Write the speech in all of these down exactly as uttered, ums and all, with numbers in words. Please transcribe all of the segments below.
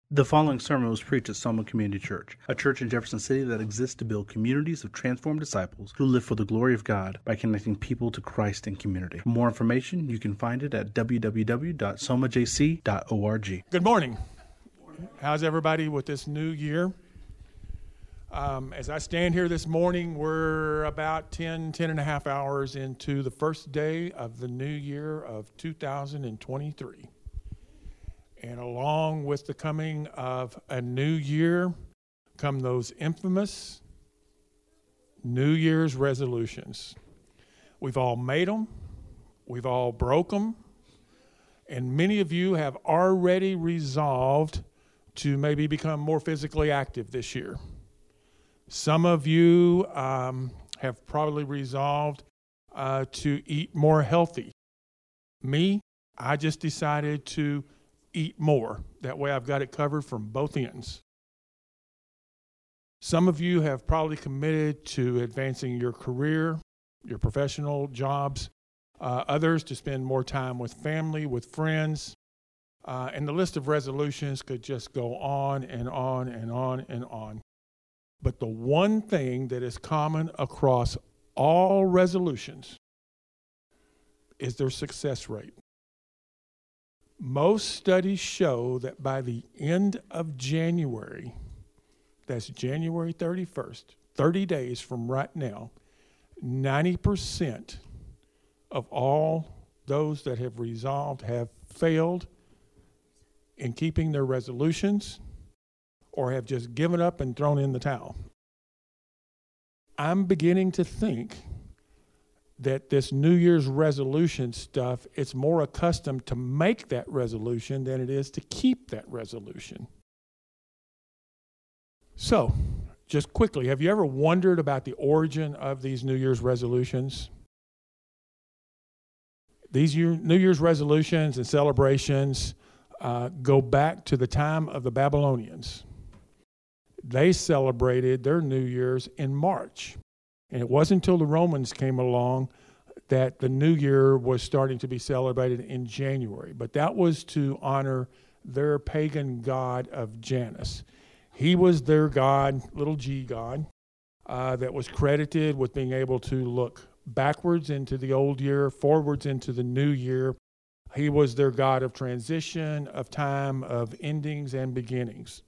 The following sermon was preached at Soma Community Church, a church in Jefferson City that exists to build communities of transformed disciples who live for the glory of God by connecting people to Christ in community. For more information, you can find it at w w w dot soma j c dot org. Good morning. How's everybody with this new year? Um, as I stand here this morning, we're about ten, ten and a half hours into the first day of the new year of two thousand twenty-three. And along with the coming of a new year come those infamous New Year's resolutions. We've all made them. We've all broke them. And many of you have already resolved to maybe become more physically active this year. Some of you um, have probably resolved uh, to eat more healthy. Me, I just decided to eat more. That way I've got it covered from both ends. Some of you have probably committed to advancing your career, your professional jobs, uh, others to spend more time with family, with friends, uh, and the list of resolutions could just go on and on and on and on. But the one thing that is common across all resolutions is their success rate. Most studies show that by the end of January, that's January thirty-first, thirty days from right now, ninety percent of all those that have resolved have failed in keeping their resolutions or have just given up and thrown in the towel. I'm beginning to think that this New Year's resolution stuff, it's more accustomed to make that resolution than it is to keep that resolution. So, just quickly, have you ever wondered about the origin of these New Year's resolutions? These New Year's resolutions and celebrations uh, go back to the time of the Babylonians. They celebrated their New Year's in March. And it wasn't until the Romans came along that the New Year was starting to be celebrated in January. But that was to honor their pagan god of Janus. He was their god, little g god, uh, that was credited with being able to look backwards into the old year, forwards into the new year. He was their god of transition, of time, of endings and beginnings.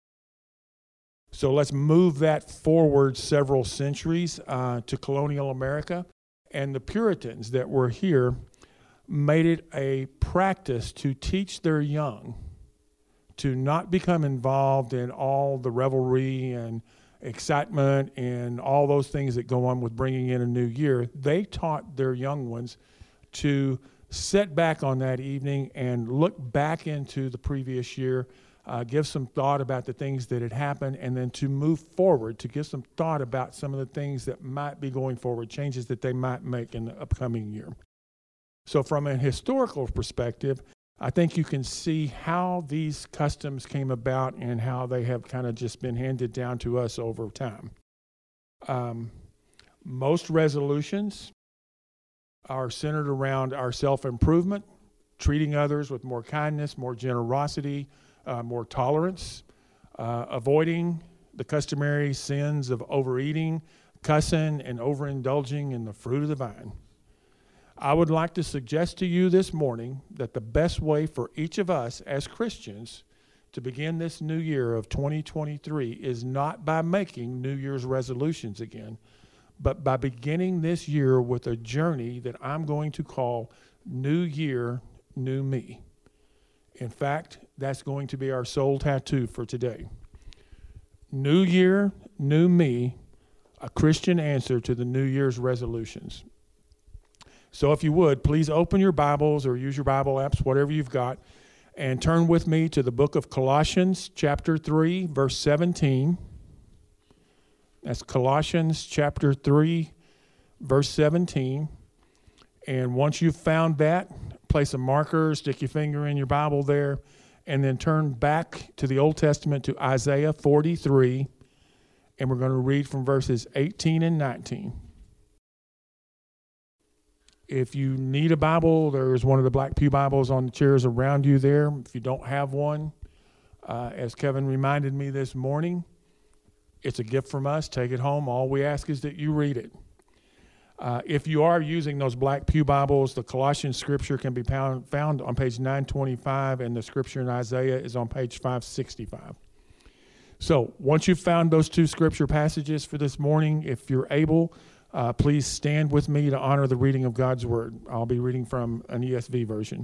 So let's move that forward several centuries uh, to colonial America. And the Puritans that were here made it a practice to teach their young to not become involved in all the revelry and excitement and all those things that go on with bringing in a new year. They taught their young ones to sit back on that evening and look back into the previous year, Uh, give some thought about the things that had happened, and then to move forward, to give some thought about some of the things that might be going forward, changes that they might make in the upcoming year. So from a historical perspective, I think you can see how these customs came about and how they have kind of just been handed down to us over time. Um, most resolutions are centered around our self-improvement, treating others with more kindness, more generosity, Uh, more tolerance, uh, avoiding the customary sins of overeating, cussing, and overindulging in the fruit of the vine. I would like to suggest to you this morning that the best way for each of us as Christians to begin this new year of twenty twenty-three is not by making New Year's resolutions again, but by beginning this year with a journey that I'm going to call New Year, New Me. In fact, that's going to be our soul tattoo for today. New Year, New Me, a Christian answer to the New Year's resolutions. So if you would, please open your Bibles or use your Bible apps, whatever you've got, and turn with me to the book of Colossians, chapter three, verse seventeen. That's Colossians, chapter three, verse seventeen. And once you've found that, place a marker, stick your finger in your Bible there, and then turn back to the Old Testament to Isaiah forty-three, and we're going to read from verses eighteen and nineteen. If you need a Bible, there's one of the Black Pew Bibles on the chairs around you there. If you don't have one, Uh, as Kevin reminded me this morning, it's a gift from us. Take it home. All we ask is that you read it. Uh, if you are using those black pew Bibles, the Colossians scripture can be found, found on page nine twenty-five, and the scripture in Isaiah is on page five sixty-five. So once you've found those two scripture passages for this morning, if you're able, uh, please stand with me to honor the reading of God's word. I'll be reading from an E S V version.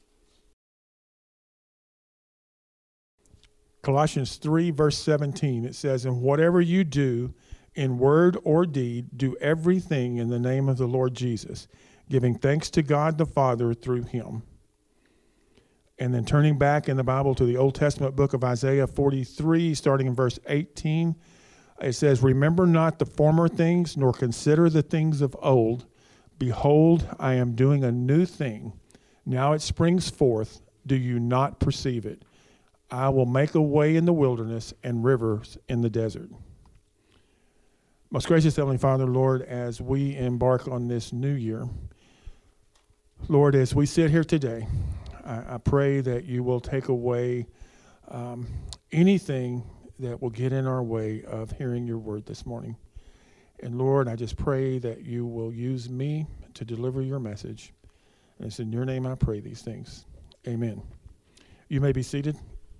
Colossians three, verse seventeen, it says, "And whatever you do, in word or deed, do everything in the name of the Lord Jesus, giving thanks to God the Father through him." And then turning back in the Bible to the Old Testament book of Isaiah forty-three, starting in verse eighteen, it says, "Remember not the former things, nor consider the things of old. Behold, I am doing a new thing. Now it springs forth. Do you not perceive it? I will make a way in the wilderness and rivers in the desert." Most gracious Heavenly Father, Lord, as we embark on this new year, Lord, as we sit here today, I, I pray that you will take away um, anything that will get in our way of hearing your word this morning. And Lord, I just pray that you will use me to deliver your message. And it's in your name I pray these things. Amen. You may be seated.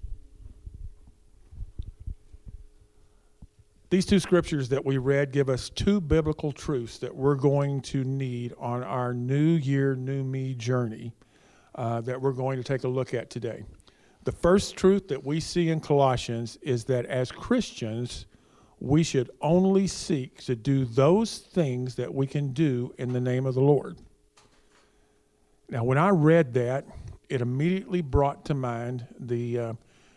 These two scriptures that we read give us two biblical truths that we're going to need on our New Year, New Me journey uh, that we're going to take a look at today. The first truth that we see in Colossians is that as Christians, we should only seek to do those things that we can do in the name of the Lord. Now, when I read that, it immediately brought to mind the uh,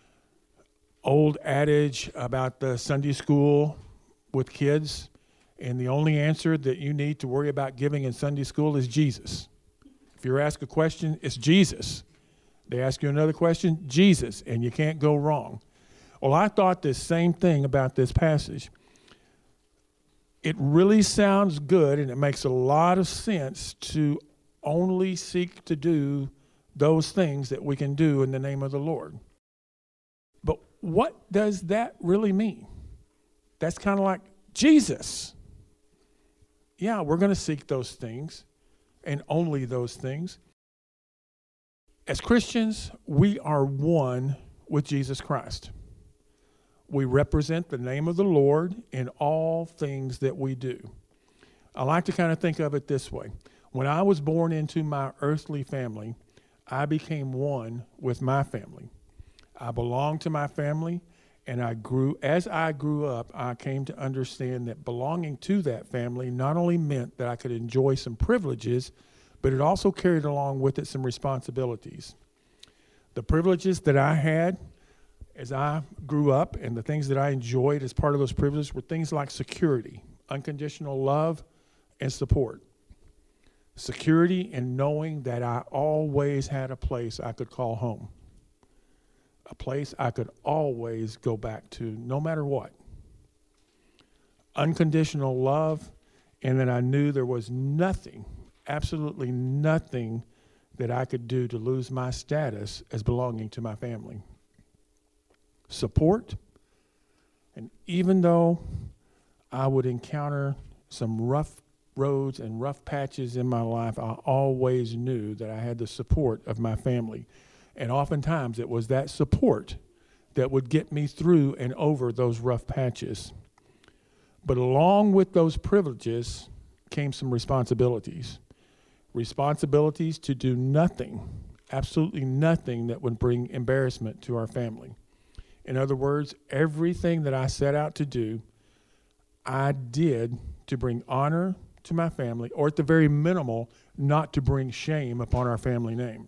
old adage about the Sunday school with kids, and the only answer that you need to worry about giving in Sunday school is Jesus. If you're asked a question, it's Jesus. They ask you another question, Jesus, and you can't go wrong. Well, I thought this same thing about this passage. It really sounds good, and it makes a lot of sense to only seek to do those things that we can do in the name of the Lord. But what does that really mean? That's kind of like Jesus. Yeah, we're going to seek those things and only those things. As Christians, we are one with Jesus Christ. We represent the name of the Lord in all things that we do. I like to kind of think of it this way. When I was born into my earthly family, I became one with my family. I belonged to my family, and I grew, as I grew up, I came to understand that belonging to that family not only meant that I could enjoy some privileges, but it also carried along with it some responsibilities. The privileges that I had as I grew up and the things that I enjoyed as part of those privileges were things like security, unconditional love, and support. Security in knowing that I always had a place I could call home. A place I could always go back to, no matter what. Unconditional love, and that I knew there was nothing, absolutely nothing that I could do to lose my status as belonging to my family. Support, and even though I would encounter some rough roads and rough patches in my life, I always knew that I had the support of my family. And oftentimes it was that support that would get me through and over those rough patches. But along with those privileges came some responsibilities. Responsibilities to do nothing, absolutely nothing that would bring embarrassment to our family. In other words, everything that I set out to do, I did to bring honor to my family, or at the very minimal, not to bring shame upon our family name.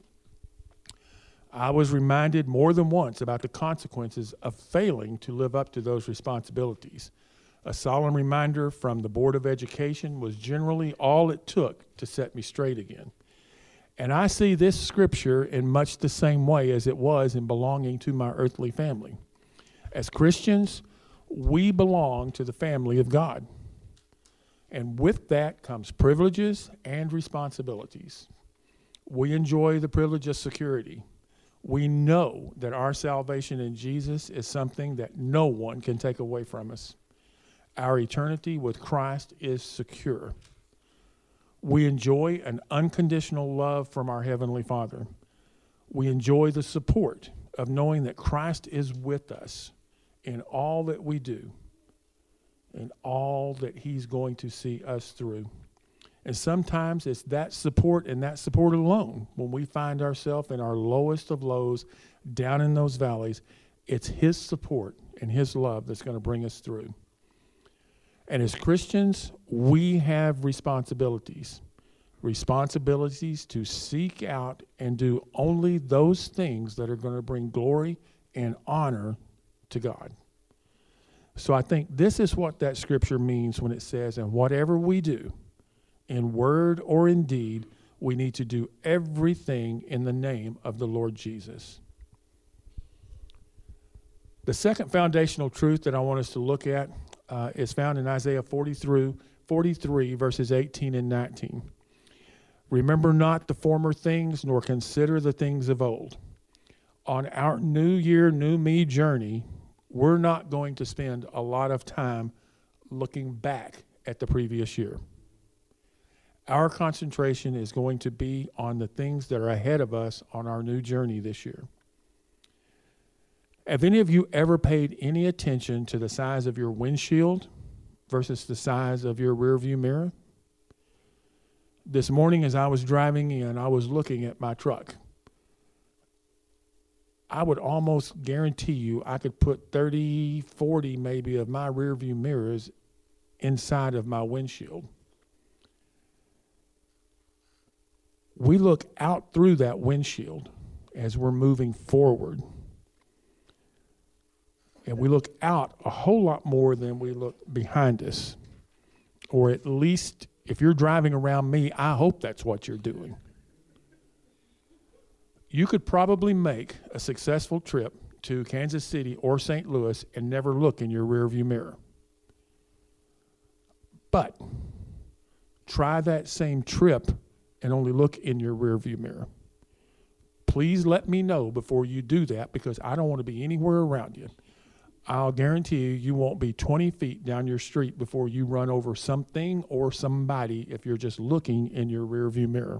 I was reminded more than once about the consequences of failing to live up to those responsibilities. A solemn reminder from the Board of Education was generally all it took to set me straight again. And I see this scripture in much the same way as it was in belonging to my earthly family. As Christians, we belong to the family of God. And with that comes privileges and responsibilities. We enjoy the privilege of security. We know that our salvation in Jesus is something that no one can take away from us. Our eternity with Christ is secure. We enjoy an unconditional love from our Heavenly Father. We enjoy the support of knowing that Christ is with us in all that we do, in all that He's going to see us through. And sometimes it's that support and that support alone. When we find ourselves in our lowest of lows, down in those valleys, it's His support and His love that's going to bring us through. And as Christians, we have responsibilities. Responsibilities to seek out and do only those things that are going to bring glory and honor to God. So I think this is what that scripture means when it says, and whatever we do, in word or in deed, we need to do everything in the name of the Lord Jesus. The second foundational truth that I want us to look at uh, is found in Isaiah forty-three, verses eighteen and nineteen. Remember not the former things, nor consider the things of old. On our New Year, New Me journey, we're not going to spend a lot of time looking back at the previous year. Our concentration is going to be on the things that are ahead of us on our new journey this year. Have any of you ever paid any attention to the size of your windshield versus the size of your rearview mirror? This morning as I was driving in, I was looking at my truck. I would almost guarantee you I could put thirty, forty maybe of my rearview mirrors inside of my windshield. We look out through that windshield as we're moving forward. And we look out a whole lot more than we look behind us. Or at least, if you're driving around me, I hope that's what you're doing. You could probably make a successful trip to Kansas City or Saint Louis and never look in your rearview mirror. But try that same trip and only look in your rearview mirror. Please let me know before you do that, because I don't want to be anywhere around you. I'll guarantee you, you won't be twenty feet down your street before you run over something or somebody if you're just looking in your rearview mirror.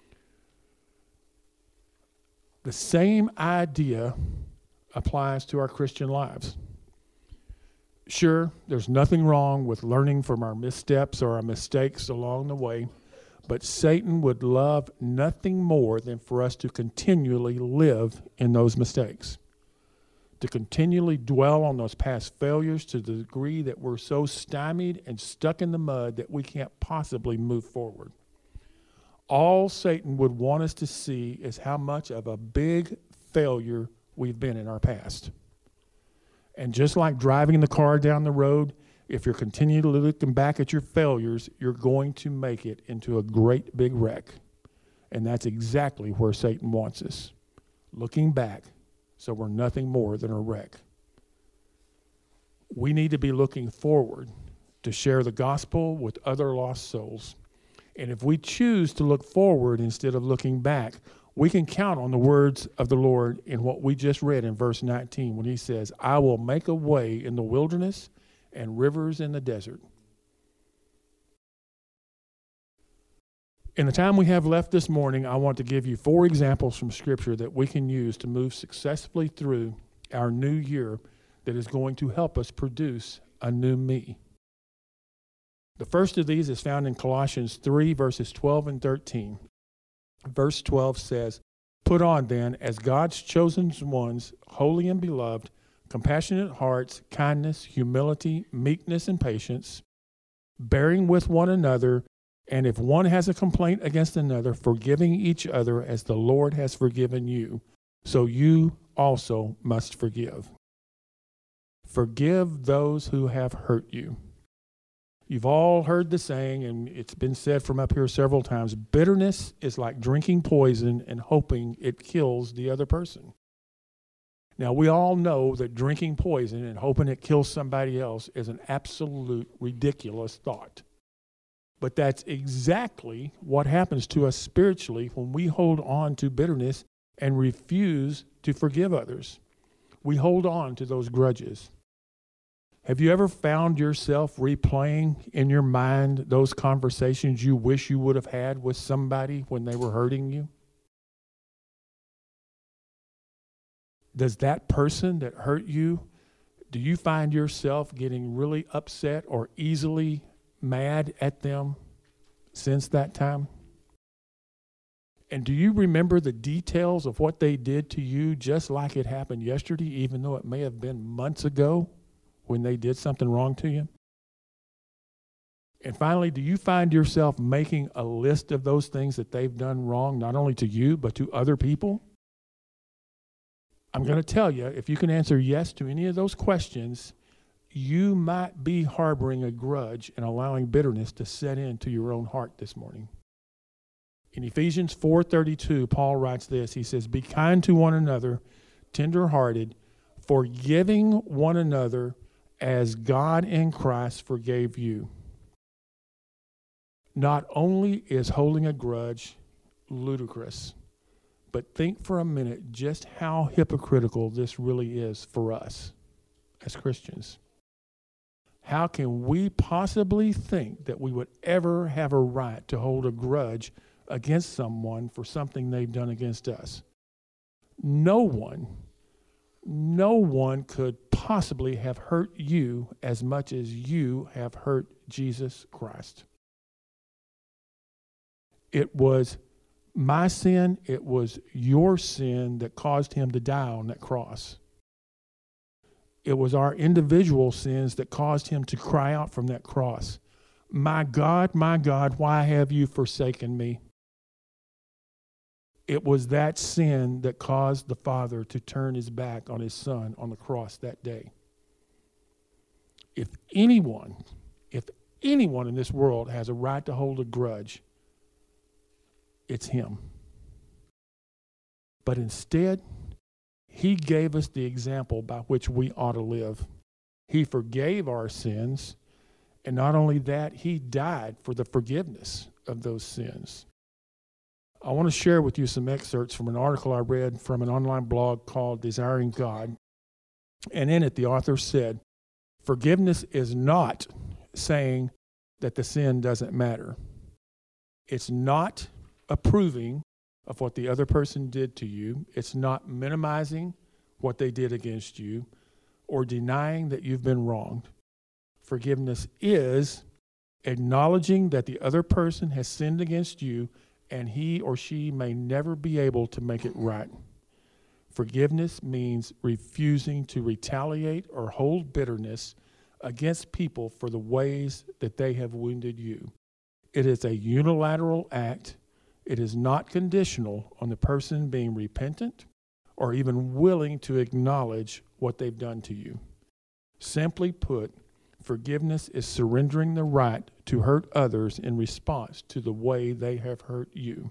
The same idea applies to our Christian lives. Sure, there's nothing wrong with learning from our missteps or our mistakes along the way, but Satan would love nothing more than for us to continually live in those mistakes, to continually dwell on those past failures to the degree that we're so stymied and stuck in the mud that we can't possibly move forward. All Satan would want us to see is how much of a big failure we've been in our past. And just like driving the car down the road, if you're continually looking back at your failures, you're going to make it into a great big wreck. And that's exactly where Satan wants us, looking back so we're nothing more than a wreck. We need to be looking forward to share the gospel with other lost souls. And if we choose to look forward instead of looking back, we can count on the words of the Lord in what we just read in verse nineteen when He says, I will make a way in the wilderness and rivers in the desert. In the time we have left this morning, I want to give you four examples from Scripture that we can use to move successfully through our new year that is going to help us produce a new me. The first of these is found in Colossians three, verses twelve and thirteen. Verse twelve says, Put on then, as God's chosen ones, holy and beloved, compassionate hearts, kindness, humility, meekness, and patience, bearing with one another, and if one has a complaint against another, forgiving each other as the Lord has forgiven you, so you also must forgive. Forgive those who have hurt you. You've all heard the saying, and it's been said from up here several times, bitterness is like drinking poison and hoping it kills the other person. Now, we all know that drinking poison and hoping it kills somebody else is an absolute ridiculous thought. But that's exactly what happens to us spiritually when we hold on to bitterness and refuse to forgive others. We hold on to those grudges. Have you ever found yourself replaying in your mind those conversations you wish you would have had with somebody when they were hurting you? Does that person that hurt you, do you find yourself getting really upset or easily mad at them since that time? And do you remember the details of what they did to you just like it happened yesterday, even though it may have been months ago when they did something wrong to you? And finally, do you find yourself making a list of those things that they've done wrong, not only to you, but to other people? I'm going to tell you, if you can answer yes to any of those questions, you might be harboring a grudge and allowing bitterness to set into your own heart this morning. In Ephesians four thirty-two, Paul writes this. He says, "Be kind to one another, tender-hearted, forgiving one another as God in Christ forgave you." Not only is holding a grudge ludicrous, but think for a minute just how hypocritical this really is for us as Christians. How can we possibly think that we would ever have a right to hold a grudge against someone for something they've done against us? No one, no one could possibly have hurt you as much as you have hurt Jesus Christ. It was my sin, it was your sin that caused him to die on that cross. It was our individual sins that caused him to cry out from that cross, "My God, my God, why have you forsaken me?" It was that sin that caused the Father to turn his back on his Son on the cross that day. If anyone, if anyone in this world has a right to hold a grudge, it's him. But instead, he gave us the example by which we ought to live. He forgave our sins, and not only that, he died for the forgiveness of those sins. I want to share with you some excerpts from an article I read from an online blog called Desiring God. And in it, the author said, "Forgiveness is not saying that the sin doesn't matter. It's not approving of what the other person did to you. It's not minimizing what they did against you or denying that you've been wronged. Forgiveness is acknowledging that the other person has sinned against you and he or she may never be able to make it right. Forgiveness means refusing to retaliate or hold bitterness against people for the ways that they have wounded you. It is a unilateral act. It is not conditional on the person being repentant or even willing to acknowledge what they've done to you. Simply put, forgiveness is surrendering the right to hurt others in response to the way they have hurt you."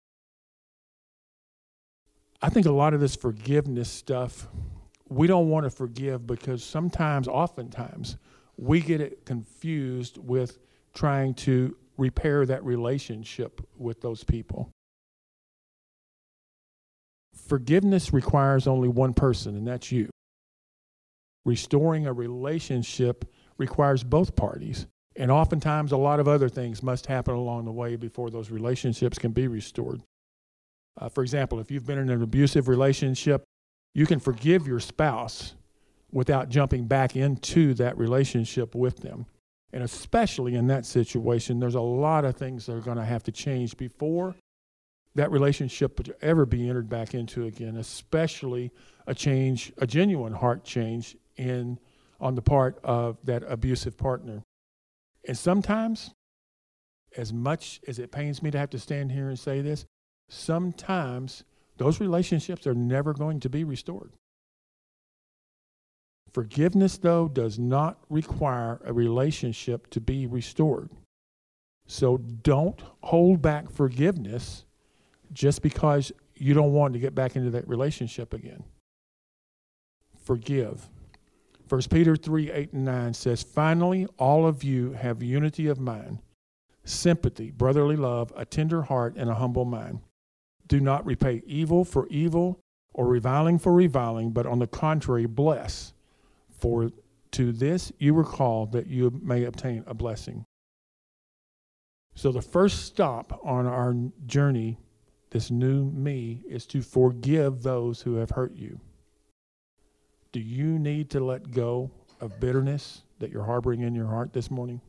I think a lot of this forgiveness stuff, we don't want to forgive because sometimes, oftentimes, we get it confused with trying to repair that relationship with those people. Forgiveness requires only one person, and that's you. Restoring a relationship requires both parties, and oftentimes a lot of other things must happen along the way before those relationships can be restored. Uh, for example, if you've been in an abusive relationship, you can forgive your spouse without jumping back into that relationship with them. And especially in that situation, there's a lot of things that are going to have to change before that relationship would ever be entered back into again, especially a change, a genuine heart change in on the part of that abusive partner. And sometimes, as much as it pains me to have to stand here and say this, sometimes those relationships are never going to be restored. Forgiveness, though, does not require a relationship to be restored. So don't hold back forgiveness just because you don't want to get back into that relationship again. Forgive. First Peter three, eight and nine says, "Finally, all of you have unity of mind, sympathy, brotherly love, a tender heart, and a humble mind. Do not repay evil for evil or reviling for reviling, but on the contrary, bless. For to this you were called, that you may obtain a blessing. So the first stop on our journey, this new me, is to forgive those who have hurt you. Do you need to let go of bitterness that you're harboring in your heart this morning?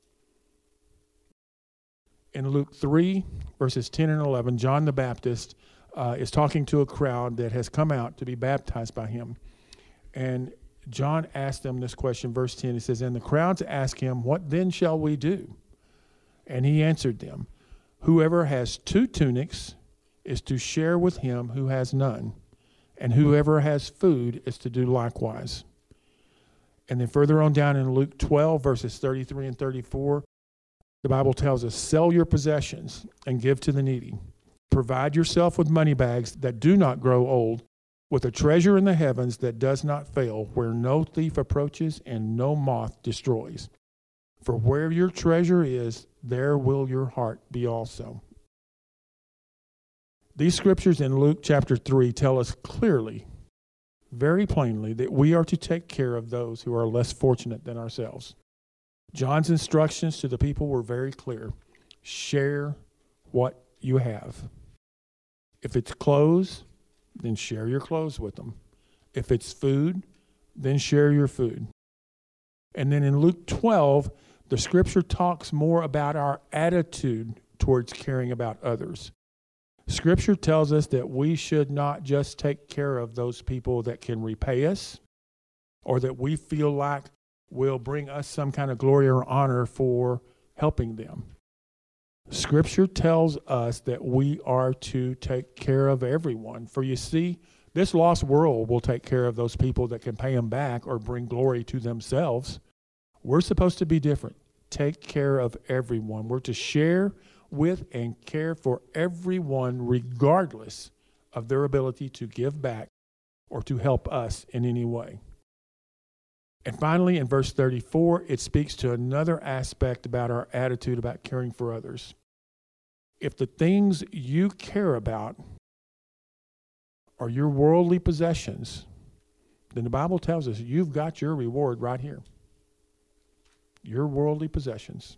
In Luke three, verses ten and eleven, John the Baptist uh, is talking to a crowd that has come out to be baptized by him. And John asked them this question, verse ten, he says, and the crowds asked him, what then shall we do? And he answered them, whoever has two tunics is to share with him who has none, and whoever has food is to do likewise. And then further on down in Luke twelve, verses thirty-three and thirty-four, the Bible tells us, sell your possessions and give to the needy. Provide yourself with money bags that do not grow old, with a treasure in the heavens that does not fail, where no thief approaches and no moth destroys. For where your treasure is, there will your heart be also. These scriptures in Luke chapter three tell us clearly, very plainly, that we are to take care of those who are less fortunate than ourselves. John's instructions to the people were very clear. Share what you have. If it's clothes, then share your clothes with them. If it's food, then share your food. And then in Luke twelve, the scripture talks more about our attitude towards caring about others. Scripture tells us that we should not just take care of those people that can repay us or that we feel like will bring us some kind of glory or honor for helping them. Scripture tells us that we are to take care of everyone. For you see, this lost world will take care of those people that can pay them back or bring glory to themselves. We're supposed to be different. Take care of everyone. We're to share with and care for everyone regardless of their ability to give back or to help us in any way. And finally, in verse thirty-four, it speaks to another aspect about our attitude about caring for others. If the things you care about are your worldly possessions, then the Bible tells us you've got your reward right here. Your worldly possessions.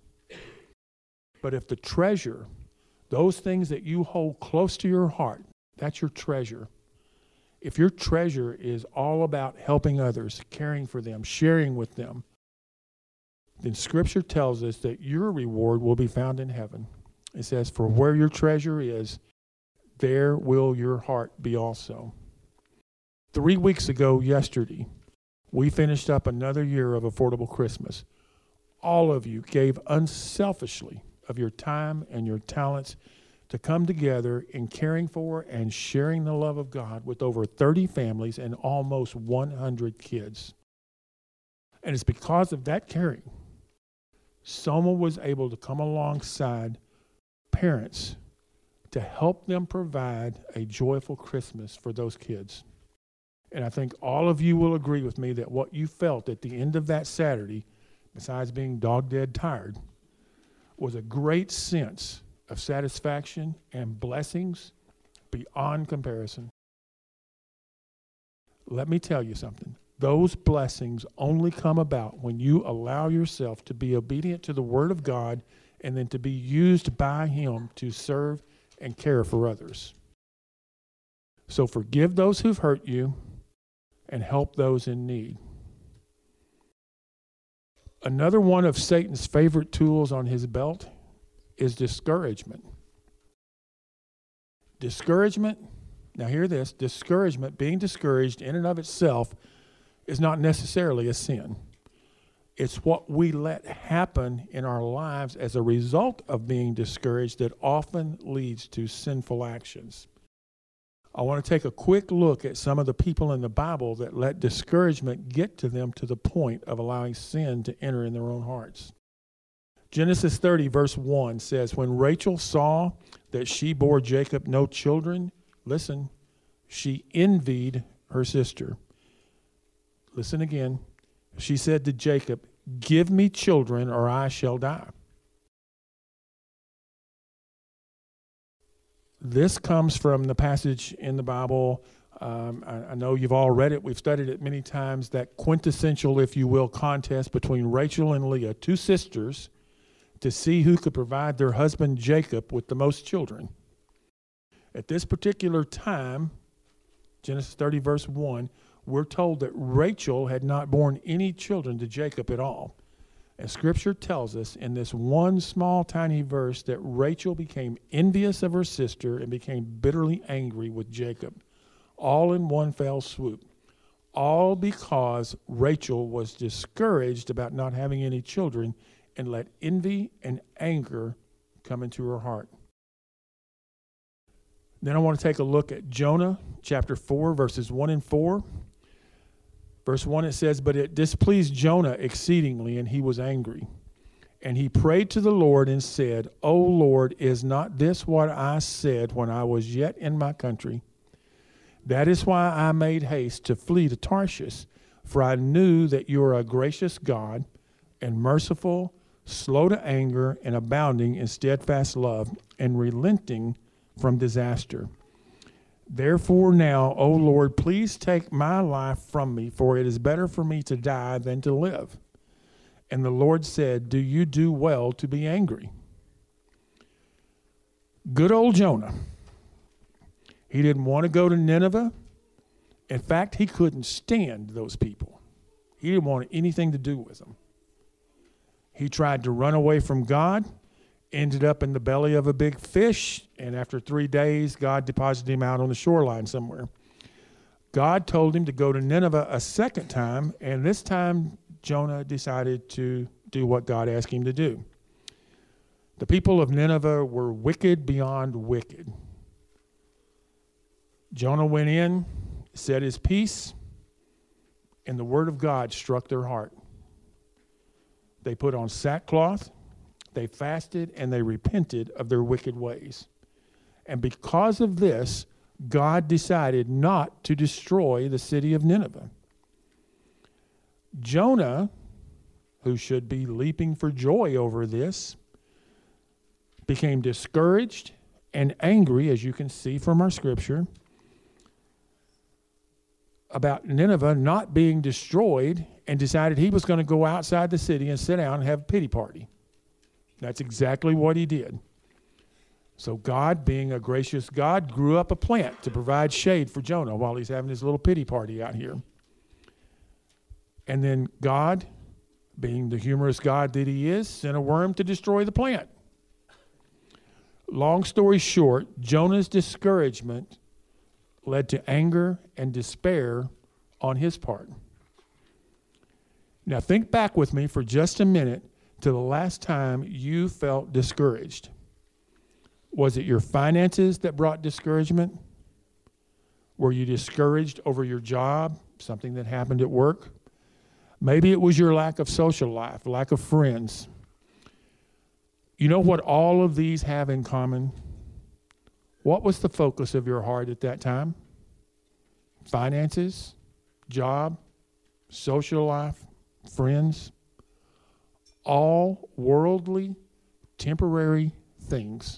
But if the treasure, those things that you hold close to your heart, that's your treasure. If your treasure is all about helping others, caring for them, sharing with them, then Scripture tells us that your reward will be found in heaven. It says, for where your treasure is, there will your heart be also. Three weeks ago, yesterday, we finished up another year of Affordable Christmas. All of you gave unselfishly of your time and your talents to come together in caring for and sharing the love of God with over thirty families and almost one hundred kids. And it's because of that caring, someone was able to come alongside parents to help them provide a joyful Christmas for those kids. And I think all of you will agree with me that what you felt at the end of that Saturday, besides being dog-dead tired, was a great sense of satisfaction and blessings beyond comparison. Let me tell you something. Those blessings only come about when you allow yourself to be obedient to the Word of God and then to be used by Him to serve and care for others. So forgive those who've hurt you and help those in need. Another one of Satan's favorite tools on his belt is discouragement. Discouragement, now hear this, discouragement, being discouraged in and of itself is not necessarily a sin. It's what we let happen in our lives as a result of being discouraged that often leads to sinful actions. I want to take a quick look at some of the people in the Bible that let discouragement get to them to the point of allowing sin to enter in their own hearts. Genesis thirty, verse one says, when Rachel saw that she bore Jacob no children, listen, she envied her sister. Listen again. She said to Jacob, give me children or I shall die. This comes from the passage in the Bible Um, I, I know you've all read it. We've studied it many times, that quintessential, if you will, contest between Rachel and Leah, two sisters, to see who could provide their husband Jacob with the most children. At this particular time, Genesis thirty, verse one, we're told that Rachel had not borne any children to Jacob at all. And Scripture tells us in this one small tiny verse that Rachel became envious of her sister and became bitterly angry with Jacob, all in one fell swoop. All because Rachel was discouraged about not having any children and let envy and anger come into her heart. Then I want to take a look at Jonah chapter four, verses one and four. Verse one, it says, "But it displeased Jonah exceedingly, and he was angry. And he prayed to the Lord and said, O Lord, is not this what I said when I was yet in my country? That is why I made haste to flee to Tarshish, for I knew that you are a gracious God and merciful, slow to anger, and abounding in steadfast love, and relenting from disaster. Therefore now, O Lord, please take my life from me, for it is better for me to die than to live. And the Lord said, Do you do well to be angry?" Good old Jonah. He didn't want to go to Nineveh. In fact, he couldn't stand those people. He didn't want anything to do with them. He tried to run away from God, ended up in the belly of a big fish, and after three days, God deposited him out on the shoreline somewhere. God told him to go to Nineveh a second time, and this time Jonah decided to do what God asked him to do. The people of Nineveh were wicked beyond wicked. Jonah went in, said his piece, and the word of God struck their heart. They put on sackcloth, they fasted, and they repented of their wicked ways. And because of this, God decided not to destroy the city of Nineveh. Jonah, who should be leaping for joy over this, became discouraged and angry, as you can see from our scripture, about Nineveh not being destroyed, and decided he was going to go outside the city and sit down and have a pity party. That's exactly what he did. So God, being a gracious God, grew up a plant to provide shade for Jonah while he's having his little pity party out here. And then God, being the humorous God that he is, sent a worm to destroy the plant. Long story short, Jonah's discouragement led to anger and despair on his part. Now think back with me for just a minute to the last time you felt discouraged. Was it your finances that brought discouragement? Were you discouraged over your job, something that happened at work? Maybe it was your lack of social life, lack of friends. You know what all of these have in common? What was the focus of your heart at that time? Finances, job, social life, friends, all worldly, temporary things.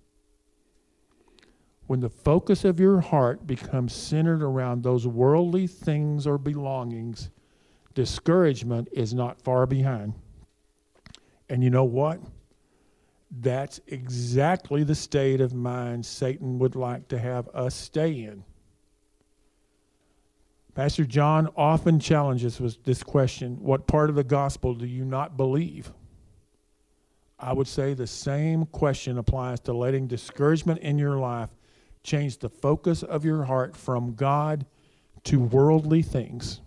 When the focus of your heart becomes centered around those worldly things or belongings, discouragement is not far behind. And you know what? That's exactly the state of mind Satan would like to have us stay in. Pastor John often challenges with this question, what part of the gospel do you not believe? I would say the same question applies to letting discouragement in your life change the focus of your heart from God to worldly things.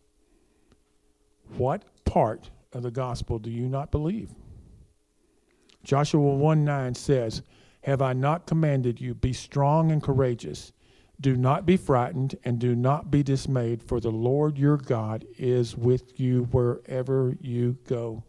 What part of the gospel do you not believe? Joshua one nine says, "Have I not commanded you, be strong and courageous? Do not be frightened and do not be dismayed, for the Lord your God is with you wherever you go."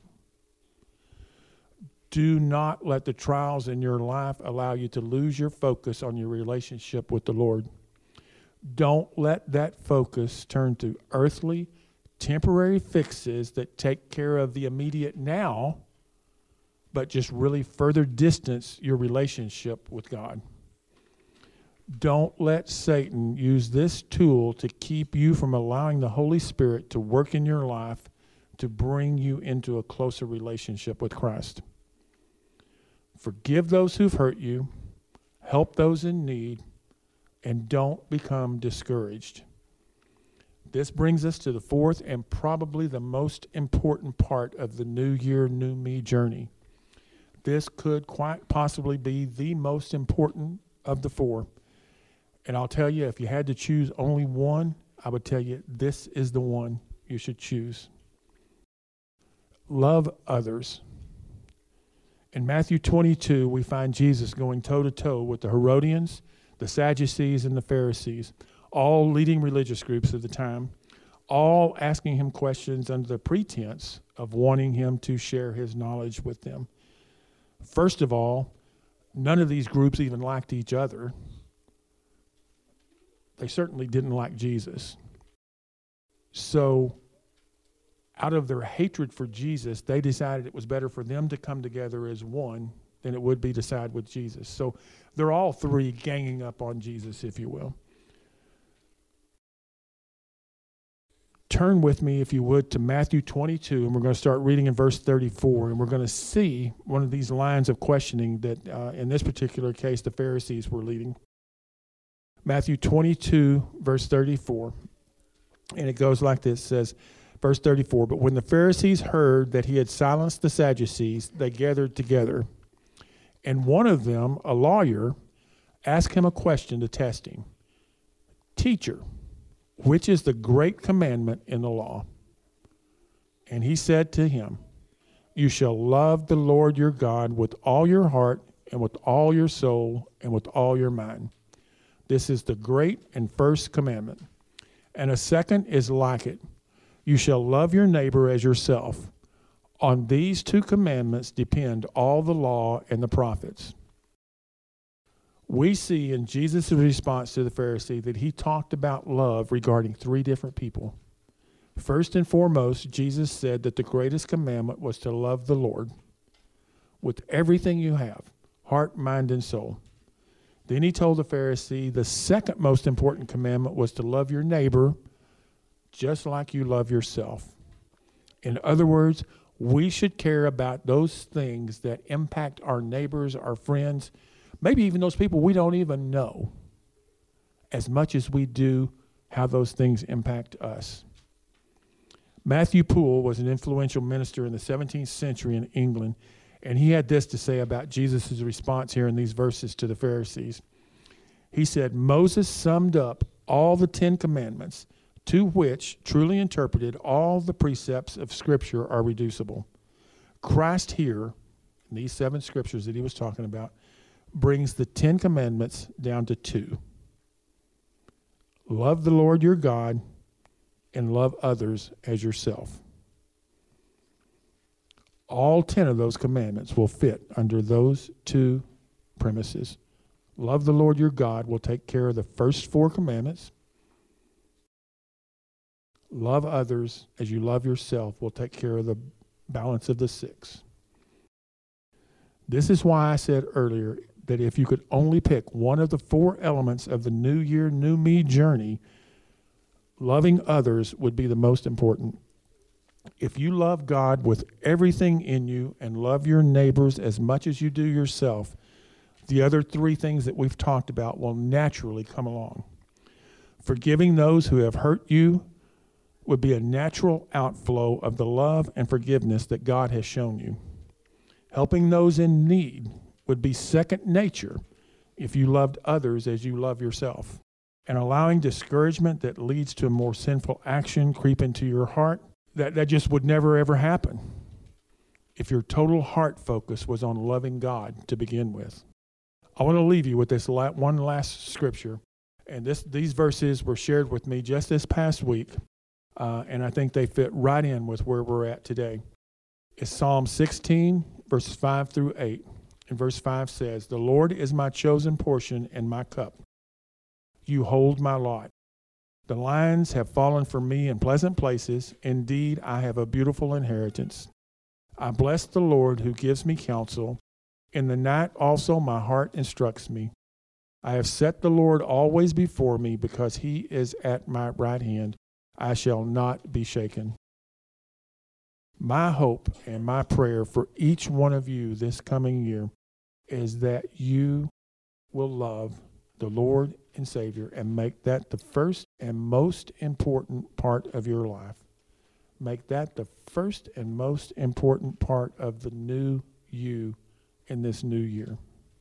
Do not let the trials in your life allow you to lose your focus on your relationship with the Lord. Don't let that focus turn to earthly, temporary fixes that take care of the immediate now, but just really further distance your relationship with God. Don't let Satan use this tool to keep you from allowing the Holy Spirit to work in your life to bring you into a closer relationship with Christ. Forgive those who've hurt you, help those in need, and don't become discouraged. This brings us to the fourth and probably the most important part of the New Year, New Me journey. This could quite possibly be the most important of the four. And I'll tell you, if you had to choose only one, I would tell you this is the one you should choose. Love others. In Matthew twenty-two, we find Jesus going toe-to-toe with the Herodians, the Sadducees, and the Pharisees, all leading religious groups of the time, all asking him questions under the pretense of wanting him to share his knowledge with them. First of all, none of these groups even liked each other. They certainly didn't like Jesus. So, out of their hatred for Jesus, they decided it was better for them to come together as one than it would be to side with Jesus. So, they're all three ganging up on Jesus, if you will. Turn with me, if you would, to Matthew twenty-two, and we're going to start reading in verse thirty-four, and we're going to see one of these lines of questioning that, uh, in this particular case, the Pharisees were leading. Matthew twenty-two, verse thirty-four, and it goes like this, it says, verse thirty-four, but when the Pharisees heard that he had silenced the Sadducees, they gathered together, and one of them, a lawyer, asked him a question to test him. Teacher, which is the great commandment in the law? And he said to him, you shall love the Lord your God with all your heart and with all your soul and with all your mind. This is the great and first commandment. And a second is like it. You shall love your neighbor as yourself. On these two commandments depend all the law and the prophets. We see in Jesus' response to the Pharisee that he talked about love regarding three different people. First and foremost, Jesus said that the greatest commandment was to love the Lord with everything you have, heart, mind, and soul. Then he told the Pharisee the second most important commandment was to love your neighbor just like you love yourself. In other words, we should care about those things that impact our neighbors, our friends, maybe even those people we don't even know, as much as we do how those things impact us. Matthew Poole was an influential minister in the seventeenth century in England, and he had this to say about Jesus' response here in these verses to the Pharisees. He said, Moses summed up all the Ten Commandments, to which, truly interpreted, all the precepts of Scripture are reducible. Christ here, in these seven scriptures that he was talking about, brings the Ten Commandments down to two. Love the Lord your God and love others as yourself. All ten of those commandments will fit under those two premises. Love the Lord your God will take care of the first four commandments. Love others as you love yourself will take care of the balance of the six. This is why I said earlier that if you could only pick one of the four elements of the New Year, New Me journey, loving others would be the most important. If you love God with everything in you and love your neighbors as much as you do yourself, the other three things that we've talked about will naturally come along. Forgiving those who have hurt you would be a natural outflow of the love and forgiveness that God has shown you. Helping those in need would be second nature if you loved others as you love yourself. And allowing discouragement that leads to a more sinful action creep into your heart, that, that just would never ever happen if your total heart focus was on loving God to begin with. I want to leave you with this la- one last scripture. And this these verses were shared with me just this past week, uh, and I think they fit right in with where we're at today. It's Psalm sixteen, verses five through eight. And verse five says, "The Lord is my chosen portion and my cup. You hold my lot. The lines have fallen for me in pleasant places. Indeed, I have a beautiful inheritance. I bless the Lord who gives me counsel. In the night also my heart instructs me. I have set the Lord always before me, because he is at my right hand. I shall not be shaken. My hope and my prayer for each one of you this coming year is that you will love the Lord and Savior and make that the first and most important part of your life. Make that the first and most important part of the new you in this new year.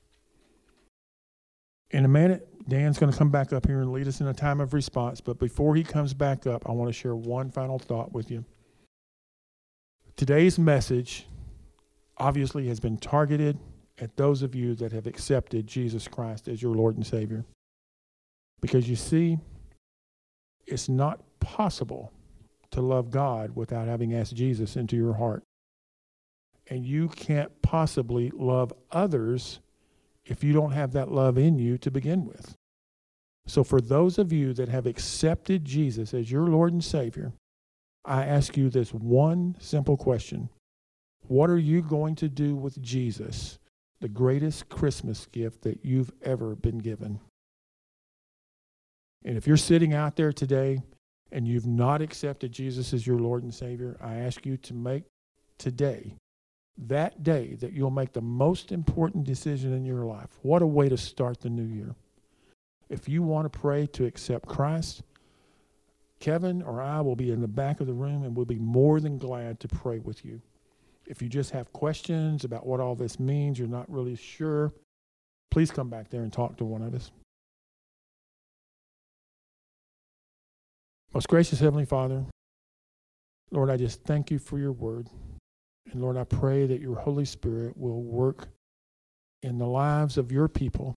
In a minute, Dan's going to come back up here and lead us in a time of response. But before he comes back up, I want to share one final thought with you. Today's message obviously has been targeted at those of you that have accepted Jesus Christ as your Lord and Savior. Because you see, it's not possible to love God without having asked Jesus into your heart. And you can't possibly love others if you don't have that love in you to begin with. So for those of you that have accepted Jesus as your Lord and Savior, I ask you this one simple question. What are you going to do with Jesus, the greatest Christmas gift that you've ever been given? And if you're sitting out there today and you've not accepted Jesus as your Lord and Savior, I ask you to make today that day that you'll make the most important decision in your life. What a way to start the new year. If you want to pray to accept Christ, Kevin or I will be in the back of the room and we'll be more than glad to pray with you. If you just have questions about what all this means, you're not really sure, please come back there and talk to one of us. Most gracious Heavenly Father, Lord, I just thank you for your word. And Lord, I pray that your Holy Spirit will work in the lives of your people,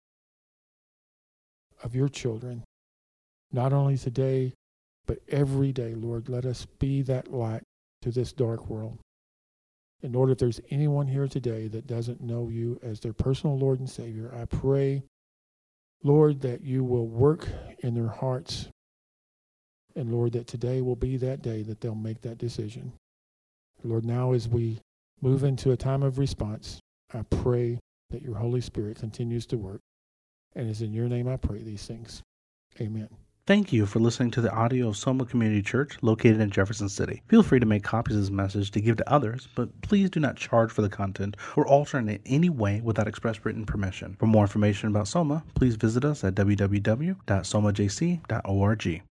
of your children, not only today, but every day, Lord. Let us be that light to this dark world. And Lord, if there's anyone here today that doesn't know you as their personal Lord and Savior, I pray, Lord, that you will work in their hearts. And Lord, that today will be that day that they'll make that decision. Lord, now as we move into a time of response, I pray that your Holy Spirit continues to work. And it's in your name I pray these things. Amen. Thank you for listening to the audio of Soma Community Church located in Jefferson City. Feel free to make copies of this message to give to others, but please do not charge for the content or alter it in any way without express written permission. For more information about Soma, please visit us at w w w dot soma j c dot org.